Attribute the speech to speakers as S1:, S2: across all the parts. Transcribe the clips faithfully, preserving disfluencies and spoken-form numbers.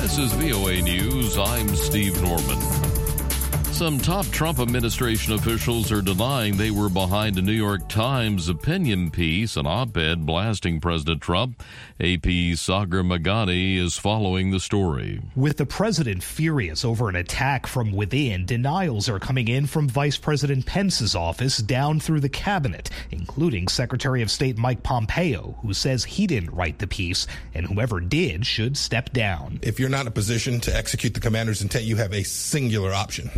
S1: This is V O A News. I'm Steve Norman. Some top Trump administration officials are denying they were behind a New York Times opinion piece, an op-ed blasting President Trump. A P's Sagar Meghani is following the story.
S2: With the president furious over an attack from within, denials are coming in from Vice President Pence's office down through the cabinet, including Secretary of State Mike Pompeo, who says he didn't write the piece, and whoever did should step down.
S3: If you're not in a position to execute the commander's intent, you have a singular option.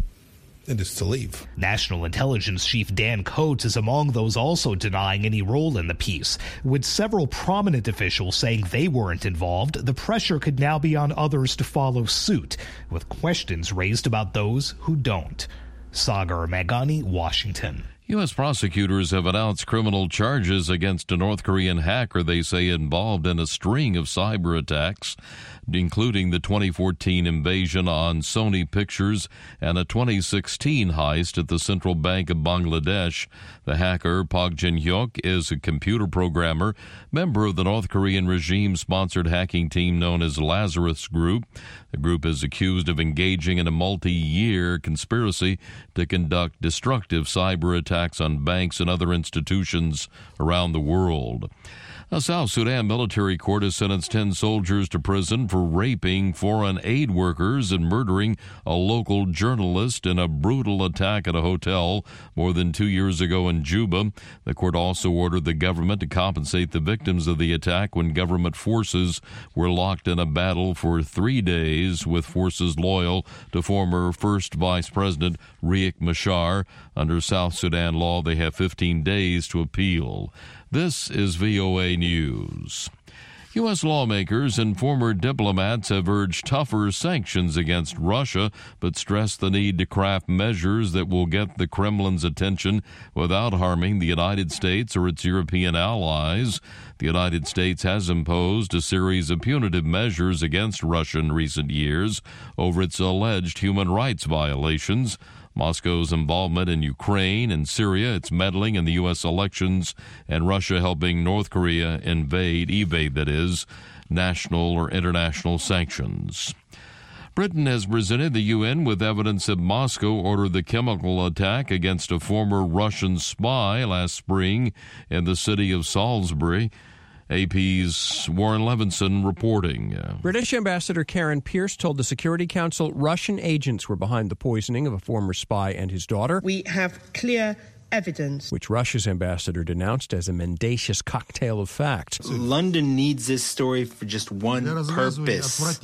S3: It is to leave.
S2: National Intelligence Chief Dan Coats is among those also denying any role in the piece. With several prominent officials saying they weren't involved, the pressure could now be on others to follow suit, with questions raised about those who don't. Sagar Meghani, Washington.
S1: U S prosecutors have announced criminal charges against a North Korean hacker they say involved in a string of cyber attacks, including the twenty fourteen invasion on Sony Pictures and a twenty sixteen heist at the Central Bank of Bangladesh. The hacker, Park Jin-hyuk, is a computer programmer, member of the North Korean regime-sponsored hacking team known as Lazarus Group. The group is accused of engaging in a multi-year conspiracy to conduct destructive cyber attacks on banks and other institutions around the world. A South Sudan military court has sentenced ten soldiers to prison for raping foreign aid workers and murdering a local journalist in a brutal attack at a hotel more than two years ago in Juba. The court also ordered the government to compensate the victims of the attack when government forces were locked in a battle for three days with forces loyal to former First Vice President Riek Machar. Under South Sudan law, they have fifteen days to appeal. This is V O A News. U S lawmakers and former diplomats have urged tougher sanctions against Russia, but stressed the need to craft measures that will get the Kremlin's attention without harming the United States or its European allies. The United States has imposed a series of punitive measures against Russia in recent years over its alleged human rights violations. Moscow's involvement in Ukraine and Syria, its meddling in the U S elections, and Russia helping North Korea invade, evade that is, national or international sanctions. Britain has presented the U N with evidence that Moscow ordered the chemical attack against a former Russian spy last spring in the city of Salisbury. A P's Warren Levinson reporting.
S4: British Ambassador Karen Pierce told the Security Council Russian agents were behind the poisoning of a former spy and his daughter.
S5: We have clear evidence,
S4: which Russia's ambassador denounced as a mendacious cocktail of facts.
S6: London needs this story for just one purpose: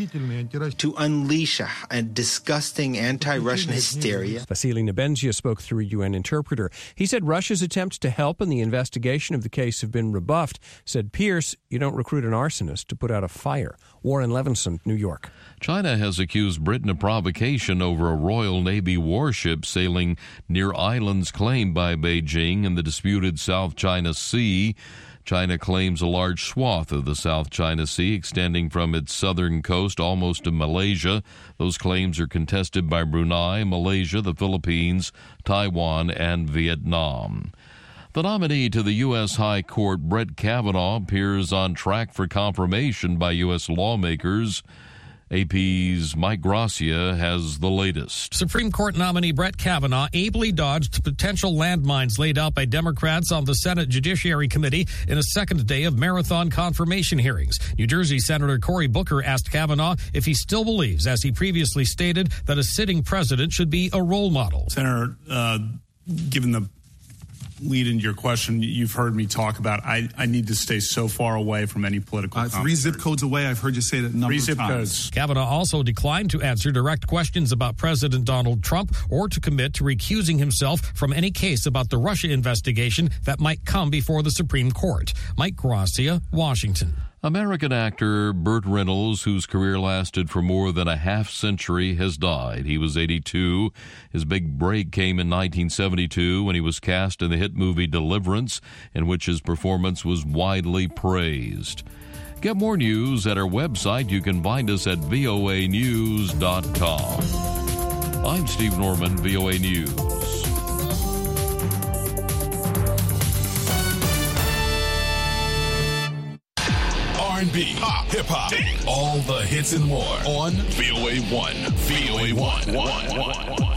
S6: to unleash a, a disgusting anti-Russian hysteria.
S4: Vasily Nebenzia spoke through a U N interpreter. He said Russia's attempts to help in the investigation of the case have been rebuffed. Said Pierce, you don't recruit an arsonist to put out a fire. Warren Levinson, New York.
S1: China has accused Britain of provocation over a Royal Navy warship sailing near islands claimed by Beijing in the disputed South China Sea. China claims a large swath of the South China Sea extending from its southern coast almost to Malaysia. Those claims are contested by Brunei, Malaysia, the Philippines, Taiwan, and Vietnam. The nominee to the U S High Court, Brett Kavanaugh, appears on track for confirmation by U S lawmakers. A P's Mike Gracia has the latest.
S7: Supreme Court nominee Brett Kavanaugh ably dodged potential landmines laid out by Democrats on the Senate Judiciary Committee in a second day of marathon confirmation hearings. New Jersey Senator Cory Booker asked Kavanaugh if he still believes, as he previously stated, that a sitting president should be a role model.
S8: Senator, uh, given the lead into your question, you've heard me talk about I, I need to stay so far away from any political
S9: uh, three zip codes away. I've heard you say that a number
S8: three
S9: of
S8: zip
S9: times.
S8: Codes.
S7: Kavanaugh also declined to answer direct questions about President Donald Trump or to commit to recusing himself from any case about the Russia investigation that might come before the Supreme Court. Mike Gracia, Washington.
S1: American actor Burt Reynolds, whose career lasted for more than a half century, has died. He was eighty-two. His big break came in nineteen seventy-two when he was cast in the hit movie Deliverance, in which his performance was widely praised. Get more news at our website. You can find us at V O A news dot com. I'm Steve Norman, V O A News.
S10: B, pop, hip hop, all the hits and more on V O A one. V O A one. one, one, one.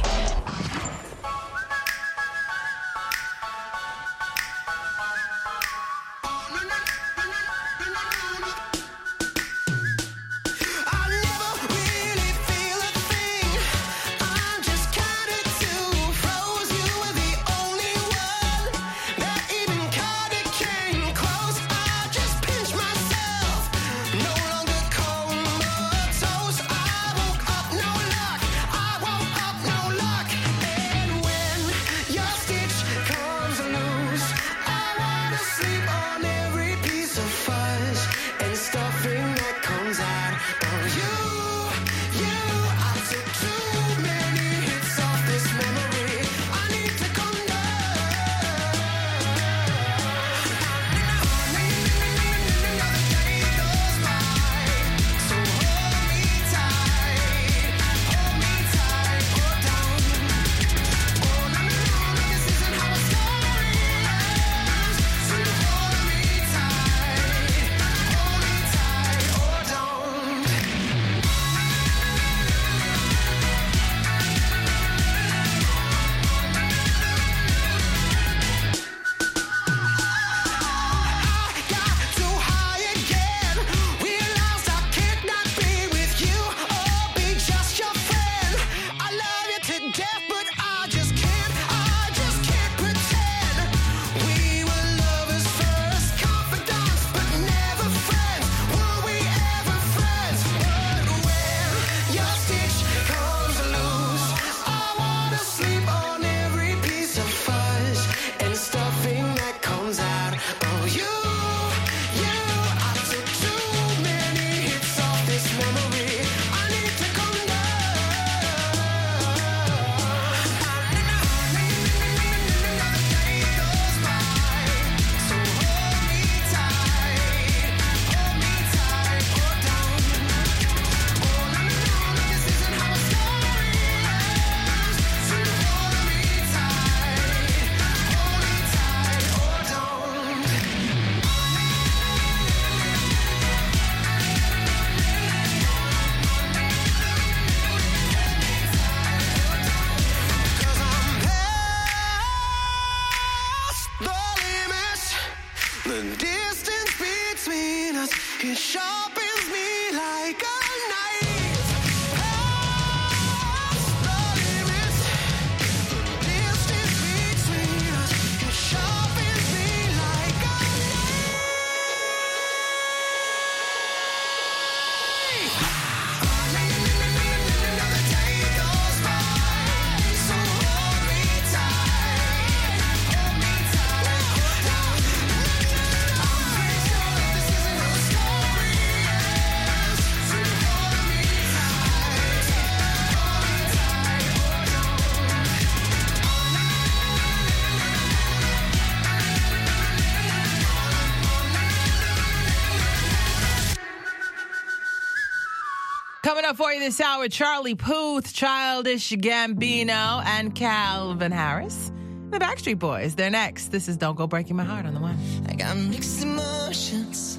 S11: Coming up for you this hour, Charlie Puth, Childish Gambino, and Calvin Harris. The Backstreet Boys, they're next. This is Don't Go Breaking My Heart on the One.
S12: I got mixed emotions.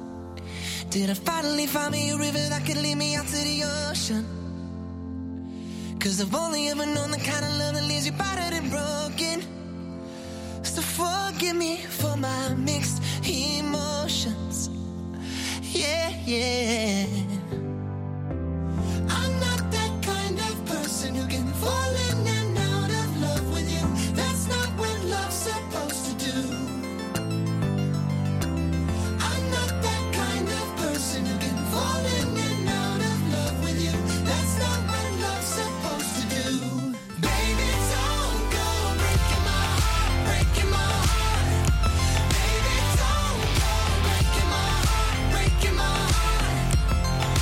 S12: Did I finally find me a river that could lead me out to the ocean? Cause I've only ever known the kind of love that leaves you battered and broken. So forgive me for my mixed emotions. Yeah, yeah. I'm not that kind of person who can fall in and out of love with you. That's not what love's supposed to do. I'm not that kind of person who can fall in and out of love with you. That's not what love's supposed to do. Baby, don't go breaking my heart, breaking my heart. Baby, don't go breaking my heart, breaking my heart.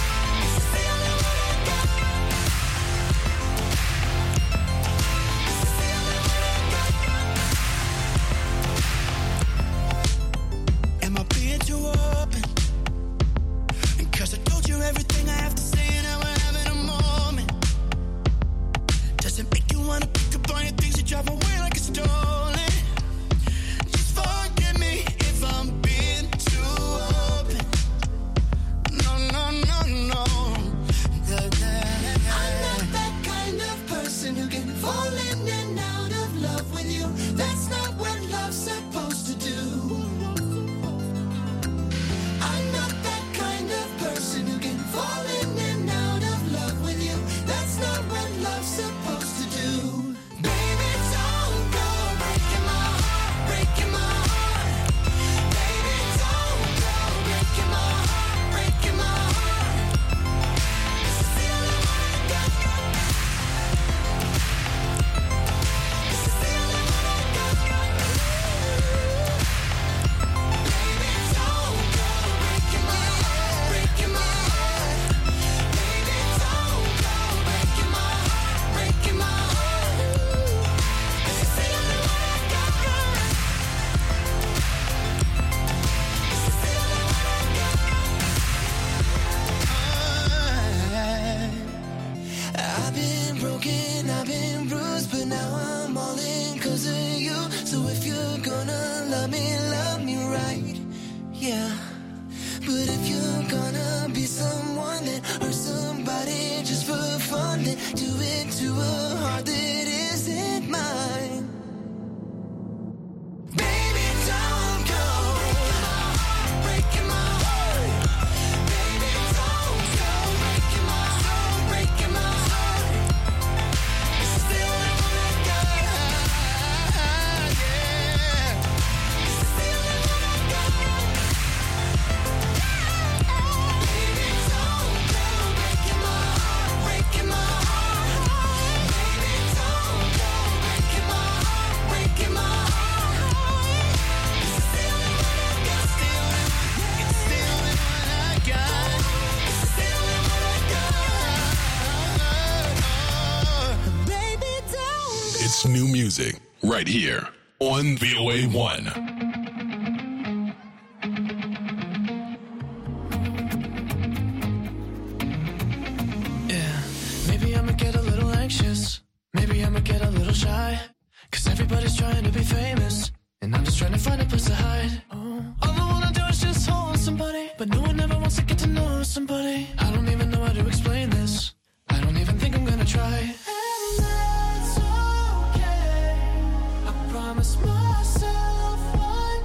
S12: do it to a heart that isn't mine. Baby, don't go breaking my heart. Baby, don't go breaking my heart, breaking my heart. It's still in what I got, yeah. It's still in what I got. Baby, don't go breaking my heart, breaking my heart. Baby, don't go breaking my heart, breaking my heart. It's still in what I got, still in, it's still in what I got. It's still in what I got. Baby, don't.
S10: It's new music right here on V O A one.
S12: Yeah, maybe I'ma get a little anxious. Maybe I'ma get a little shy. Cause everybody's trying to be famous. And I'm just trying to find a place to hide. All I wanna do is just hold somebody. But no one ever wants to get to know somebody. I don't even know how to explain this. I don't even think I'm gonna try. And that's okay. I promise myself one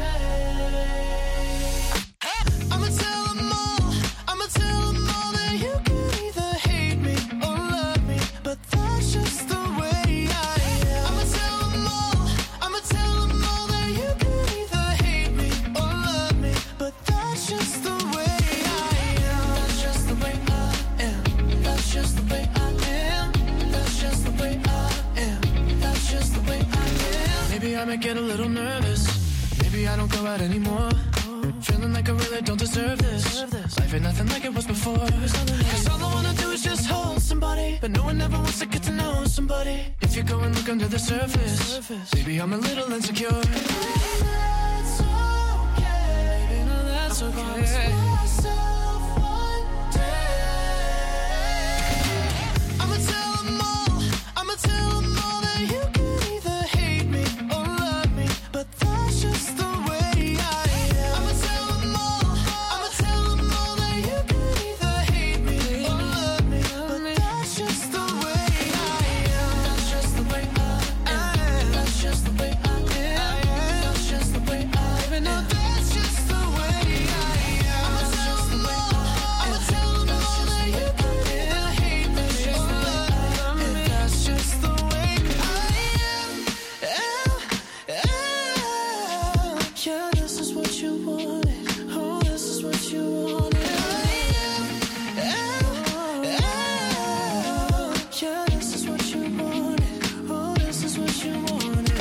S12: day. I'ma tell them all, I'ma tell them all that you can either hate me or love me, but that's just the way I am. I'ma tell them all, I'ma tell them all that you can either hate me or love me, but that's just the way I am. That's just the way I am. That's just the way I am. That's just the way I am. That's just the way I am. Maybe I might get a little nervous. Maybe I don't go out anymore. Feeling like I really don't deserve this. Life ain't nothing like it was before. Cause all I wanna do is just hold somebody. But no one ever wants to get to know somebody. If you go and look under the surface, maybe I'm a little insecure. That's okay. Baby, no, that's okay. I'ma tell them all, I'ma tell them all that you can either hate me or love me, but that's just the way I am. I'ma tell them all, I'ma tell them all that you can either hate me or love me, but that's just the way I am. That's just the way I am. That's just the way I am. That's just the way I am. No, that's just the way I am. I'ma tell them all, I'ma tell them all that you can either hate me or love me, that's just the way I am. Yeah, this is what you wanted. Oh, this is what you wanted. Yeah, this is what you wanted. Oh, this is what you wanted.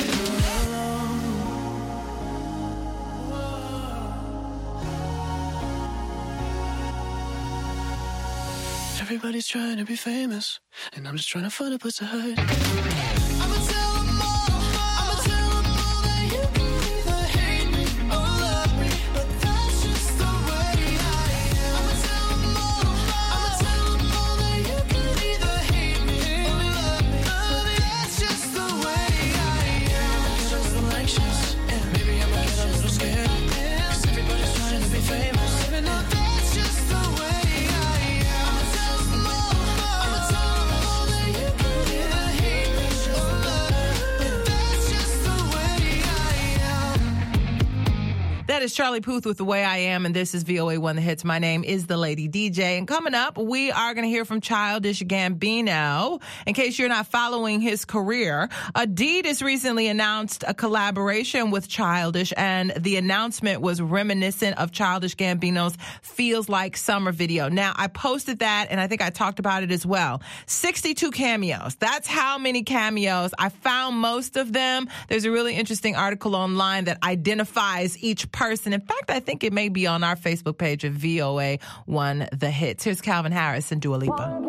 S12: Everybody's trying to be famous, and I'm just trying to find a place to hide. I'ma tell them all, I'ma tell them all that you can either hate me or love me, but that's just the way I am. I'ma tell them all, I'ma tell them all that you can either hate me or love me, but that's just the way I am. I'm just a little anxious, and maybe I might get a little scared, cause everybody's trying to be famous, even though that's just the way I am. I'ma tell them all, I'ma tell them all that you can either hate me or love me, but that's just the way I am.
S11: That is Charlie Puth with The Way I Am, and this is V O A one The Hits. My name is the Lady D J, and coming up, we are going to hear from Childish Gambino. In case you're not following his career, Adidas recently announced a collaboration with Childish, and the announcement was reminiscent of Childish Gambino's Feels Like Summer video. Now, I posted that, and I think I talked about it as well. sixty-two cameos. That's how many cameos. I found most of them. There's a really interesting article online that identifies each person. In fact, I think it may be on our Facebook page of V O A one The Hits. Here's Calvin Harris and Dua Lipa.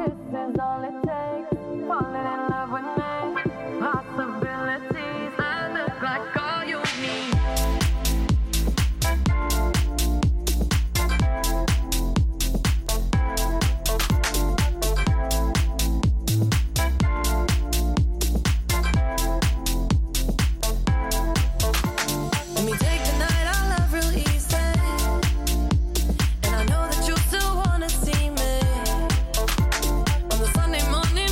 S13: Money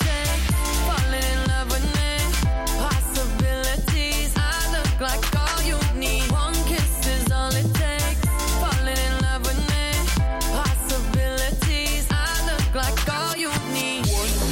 S13: takes. Falling in love with me. Possibilities. I look like all you need. One kiss is all it takes. Falling in love with me. Possibilities. I look like all you need.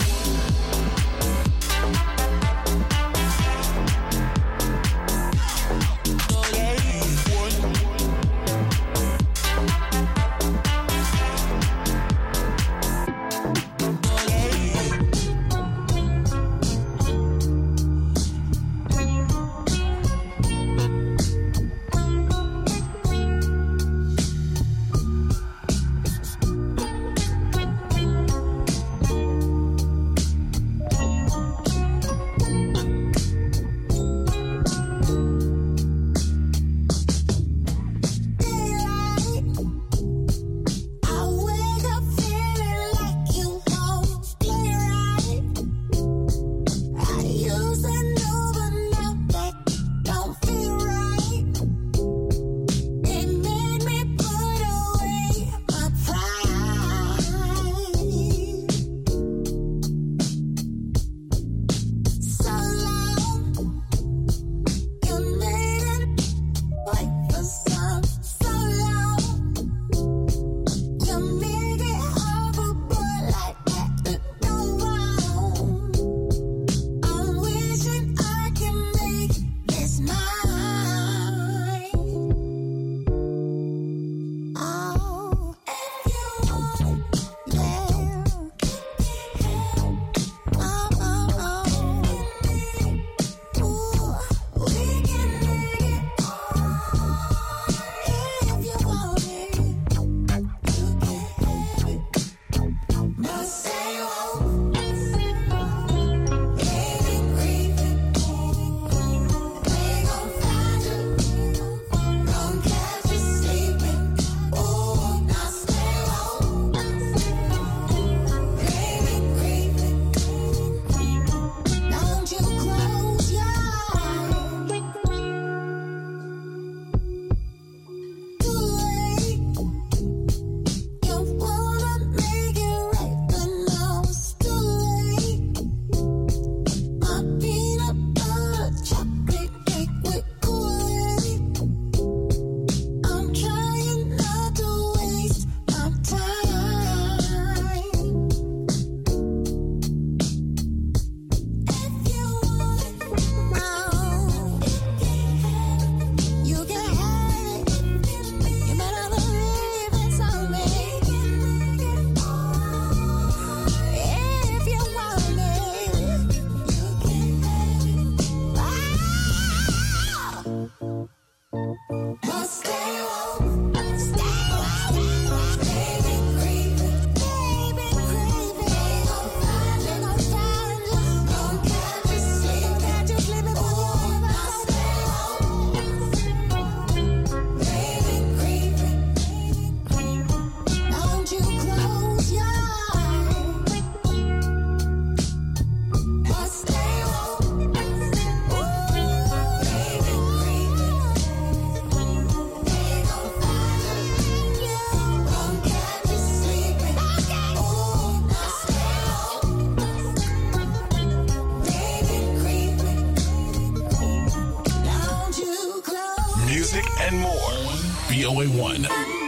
S10: and more. V O A one.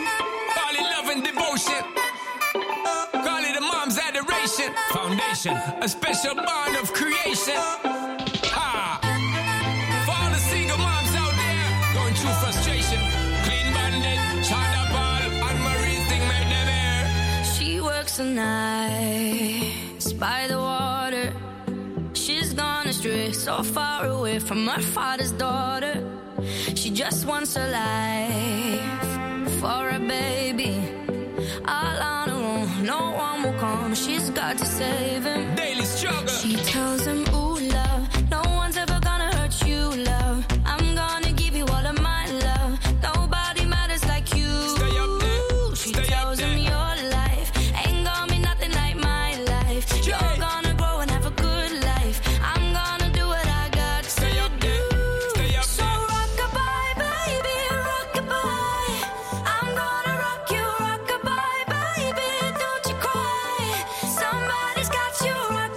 S14: Call it love and devotion. Call it a mom's adoration. Foundation, a special bond of creation. Ha! For all the single moms out there going through frustration. Clean Bandit, China Ball, and Marie's thing made them air.
S13: She works the nights by the water. She's gone astray, so far away from her father's daughter. She just wants a life for a baby. All on her own, no one will come. She's got to save him.
S14: Daily struggle.
S13: She tells him, ooh, love, no one's ever gonna hurt you, love. I'm gonna give you all of my love. Nobody matters like you.
S14: Stay up there.
S13: She
S14: Stay
S13: tells
S14: up there.
S13: him your life ain't gonna be nothing like my life. You're
S14: Yeah.
S13: gonna grow and have a good life. I'm gonna do what I got to
S14: Stay up there. Stay up
S13: so
S14: there.
S13: rock-a-bye, baby, rock-a-bye. I'm gonna rock you, rock-a-bye, baby, don't you cry. Somebody's got you, rock-a-bye.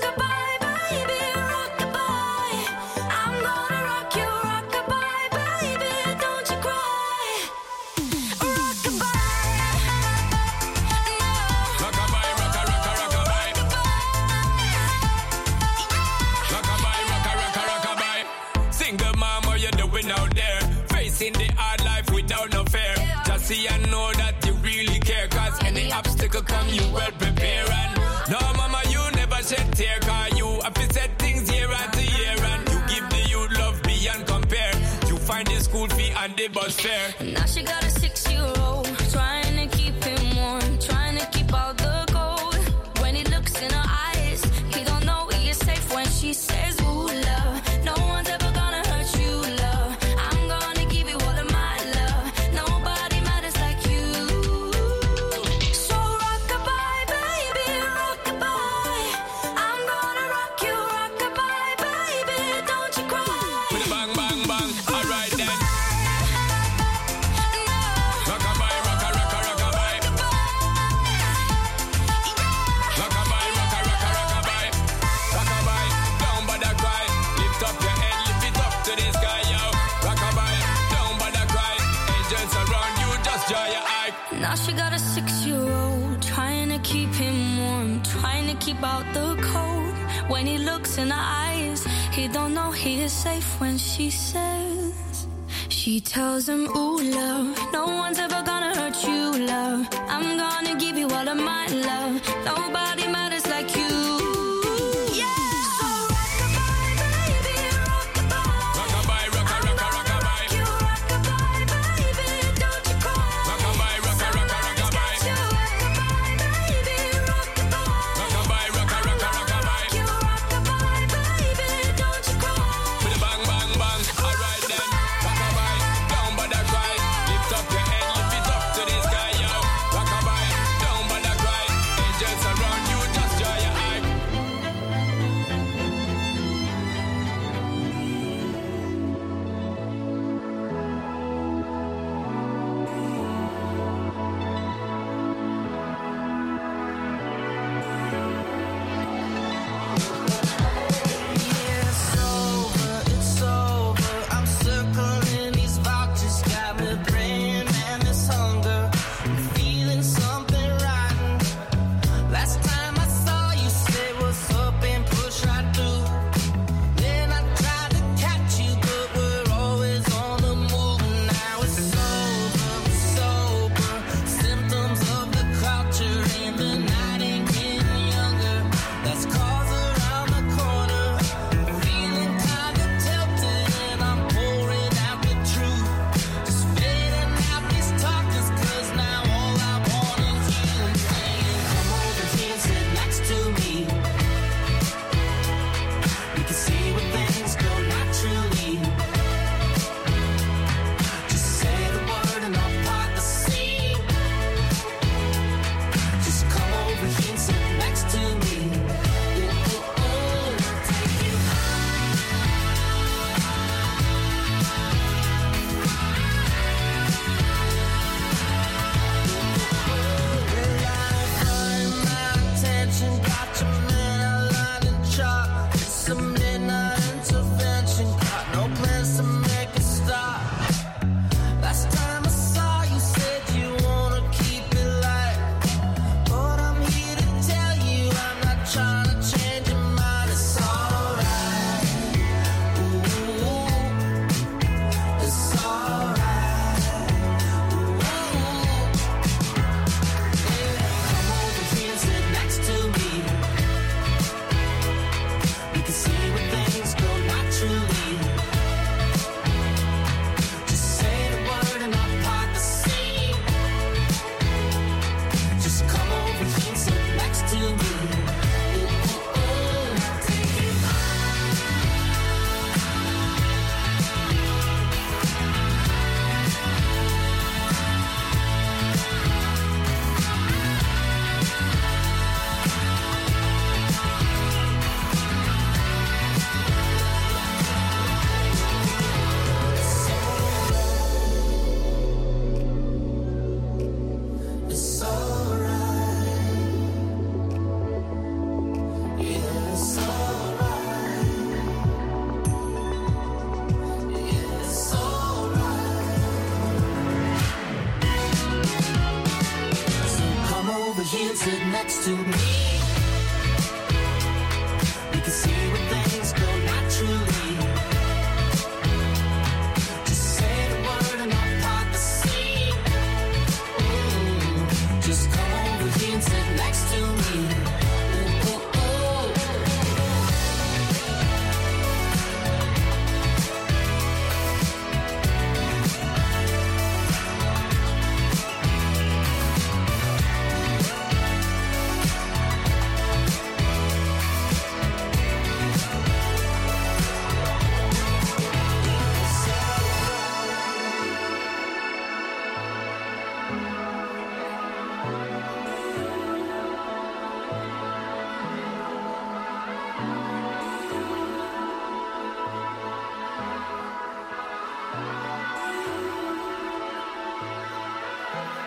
S14: facing the hard life without no fear. Just see and know that you really care, cause any obstacle come, you well prepare. And no, mama, you never shed tear, cause you have to set things year after year. And you give the youth love beyond compare. You find the school fee and the bus fare.
S13: And now she got a six-year-old, trying to keep him warm, trying to keep out the cold. When he looks in her eyes, he don't know he is safe when she says, ooh, love, no one's ever gonna hurt you, love. I'm gonna give you all of my love. Nobody matters like you. So rock-a-bye, baby, rock-a-bye. I'm gonna rock you, rock-a-bye, baby, don't you cry.
S14: With a bang, bang, bang, alright then. Rock-a-bye, rocka, rocka, rock-a-bye. Rock-a-bye, rocka, rocka, rock-a-bye. Rock-a-bye, don't bother cry. Lift up your head, lift it up to the sky, yo. Rock-a-bye, don't bother cry. Angels around you, just dry your eye.
S13: Now she got a six-year-old, trying to keep him warm, trying to keep out the cold. When he looks in her eyes, he don't know he is safe when she says, she tells him, ooh, love, no one's ever gonna hurt you, love. I'm gonna give you all of my love. Nobody matters like you. Yeah. So rock-a-bye, baby, rock-a-bye.
S14: Rock-a-bye, rocka, rocka, rock-a-bye.
S13: You rock-a-bye, baby, don't you cry.
S14: Rock-a-bye, rocka, rocka, rock-a-bye.
S13: You rock-a-bye, baby, rock-a-bye.
S14: Rock-a-bye, rocka, rocka, rock-a-bye.
S13: You rock-a-bye, baby, don't you cry.
S14: With a bang, bang, bang, alright then. Rock-a-bye, don't bother cry. Lift up your head, lift it up to the sky, yo. Rock-a-bye, don't bother cry. Angels around you, just dry your eye.
S12: It's over, it's over. I'm circling these vouchers, got me praying and this hunger. I'm feeling something rotten. Last time I saw you, say what's up and push right through. Then I tried to catch you, but we're always on the move. Now it's over, it's over. Symptoms of the culture and the night ain't getting younger. That's cause around the corner. Feeling kinda tilted and I'm pouring out the truth. Just fading out these talkers, cause now all I want is you. I'm saying, come over here, sit next to me. We can see where things go naturally. Just say the word and I'll part the sea. Just come over here and sit next to me. Ooh, ooh, ooh. Take you attention, got your man outlined in chalk. It's a midnight intervention, got no plans to make a stop. Last time I saw you, said you wanna keep it light, but I'm here to tell you I'm not trying to change your mind. It's alright, ooh, it's alright, ooh. Come over here and sit next to me. We can see where things go naturally. Just say the word and I'll part the sea. Just come over here and sit next to me. Ooh, ooh, ooh. Take you It's alright. Yeah, it's alright. Yeah, it's alright. So come over here and sit next to me. We can see where things go naturally. Just say the word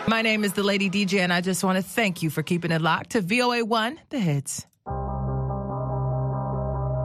S11: My name is the Lady D J, and I just want to thank you for keeping it locked to V O A one, The Hits.